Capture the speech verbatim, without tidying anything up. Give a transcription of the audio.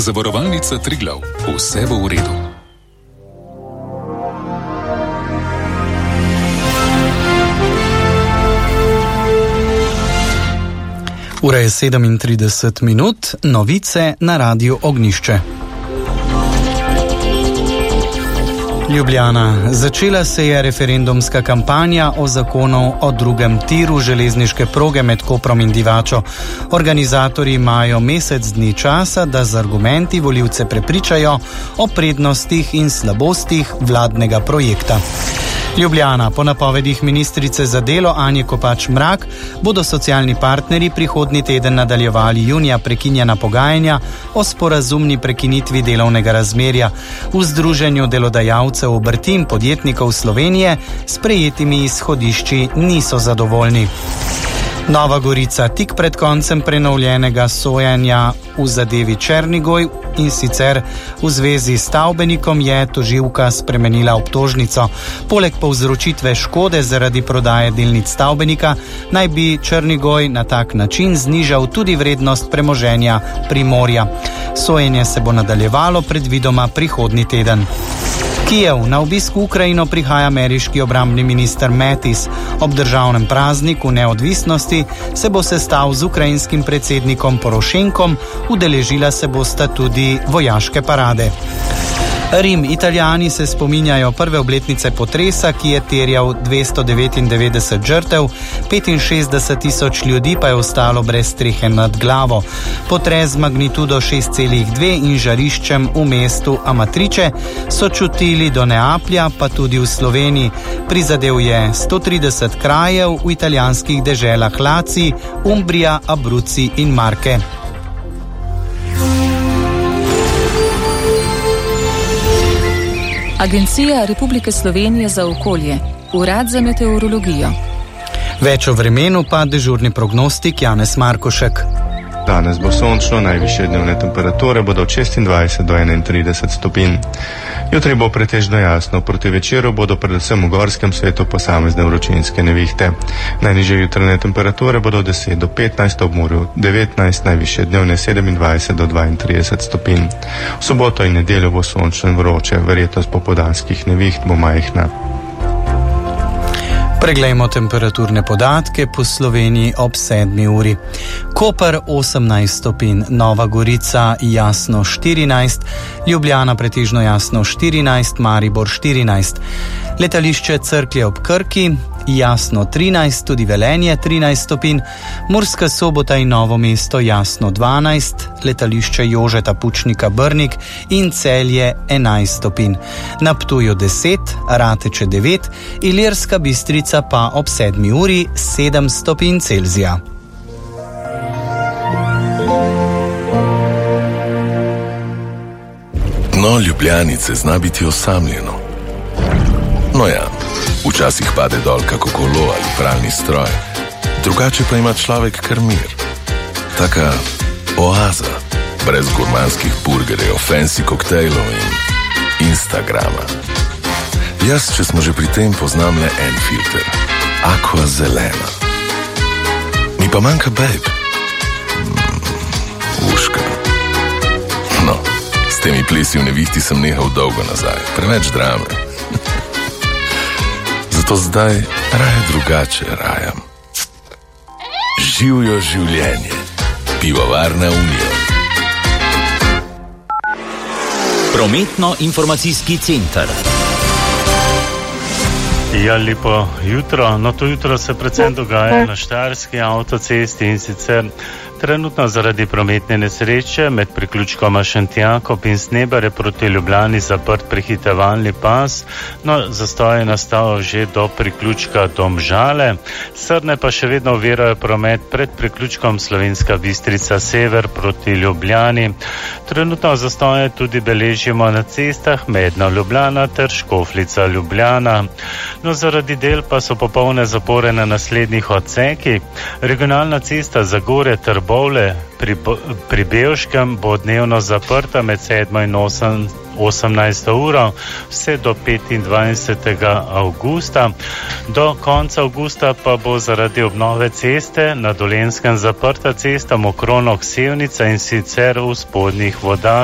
Zavarovalnica Triglav. Vse bo v redu. Ura je sedemintrideset minut, novice na Radiu Ognjišče. Ljubljana. Začela se je referendumska kampanja o zakonu o drugem tiru železniške proge med Koprom in Divačo. Organizatorji imajo mesec dni časa, da z argumenti volivce prepričajo o prednostih in slabostih vladnega projekta. Ljubljana. Po napovedih ministrice za delo Anje Kopač Mrak bodo socialni partnerji prihodnji teden nadaljevali junija prekinjena pogajanja o sporazumni prekinitvi delovnega razmerja. V Združenju delodajalcev obrti in podjetnikov Slovenije s prejetimi izhodišči niso zadovoljni. Nova Gorica. Tik pred koncem prenovljenega sojenja v zadevi Černigoj in sicer v zvezi s stavbenikom je tožilka spremenila obtožnico. Poleg povzročitve škode zaradi prodaje delnic stavbenika naj bi Černigoj na tak način znižal tudi vrednost premoženja Primorja. Sojenje se bo nadaljevalo predvidoma prihodnji teden. Kijev. Na obisk v Ukrajino prihaja ameriški obrambni minister Mattis. Ob državnem prazniku neodvisnosti se bo sestal z ukrajinskim predsednikom Porošenkom, udeležila se bosta tudi vojaške parade. Rim. Italijani se spominjajo prve obletnice potresa, ki je terjal dvesto devetindevetdeset žrtev, petinšestdeset tisoč ljudi pa je ostalo brez strehe nad glavo. Potres z magnitudo šest celih dve in žariščem v mestu Amatrice so čutili do Neaplja, pa tudi v Sloveniji. Prizadel je sto trideset krajev v italijanskih deželah Laci, Umbrija, Abruzzi in Marke. Agencija Republike Slovenije za okolje, Urad za meteorologijo. Več o vremenu pa dežurni prognostik Janez Markošek. Danes bo sončno, najvišje dnevne temperature bodo od šestindvajset do enaintrideset stopinj. Jutri bo pretežno jasno, proti večeru bodo predvsem v gorskem svetu posamezne vročinske nevihte. Najnižje jutranje temperature bodo od deset do petnajst, ob morju devetnajst, najvišje dnevne sedemindvajset do dvaintrideset stopinj. V soboto in nedeljo bo sončno in vroče, verjetnost popoldanskih neviht bo majhna. Preglejmo temperaturne podatke po Sloveniji ob sedmi uri. Koper osemnajst stopinj, Nova Gorica jasno štirinajst, Ljubljana pretežno jasno štirinajst, Maribor štirinajst. Letališče Cerklje ob Krki jasno trinajst, tudi Velenje trinajst stopinj, Murska Sobota in Novo mesto jasno dvanajst, letališče Jožeta Pučnika Brnik in Celje enajst stopinj. Na Ptuju deset, Rateče devet, Ilirska Bistrica pa ob sedmi uri sedem stopinj Celzija. Dno Ljubljanice zna biti osamljeno. No ja, včasih pade dol kako kolo ali pralni stroj, drugače pa ima človek kar mir. Taka oaza, brez gurmanskih burgerjev, fancy koktejlov in Instagrama. Jaz, če smo že pri tem, poznam le en filter. Aqua zelena. Mi pa manjka babe. Mm, uška. No, s temi plesi v nevihti sem nehal dolgo nazaj. Preveč drame. Zato zdaj raje drugače rajam. Živjo življenje. Pivovarna Unija. Prometno-informacijski center. Ja, lepo jutro. No, to jutro se predvsem dogaja na Štajerski avtocesti in sicer trenutno zaradi prometne nesreče med priključkoma Šentjakob in Snebare proti Ljubljani zaprt prehitevalni pas. No, zastoj je nastal že do priključka Domžale. Srne pa še vedno ovirajo promet pred priključkom Slovenska Bistrica sever proti Ljubljani. Trenutno zastoje tudi beležimo na cestah Medna Ljubljana ter Škofljica Ljubljana. No, zaradi del pa so popolne zapore na naslednjih odsekih. Regionalna cesta Zagorje Trbovlje pri, pri Bevškem bo dnevno zaprta med sedmo in osemnajsto uro vse do petindvajsetega avgusta. Do konca avgusta pa bo zaradi obnove ceste na Dolenjskem zaprta cesta Mokronog Sevnica in sicer v spodnjih vodah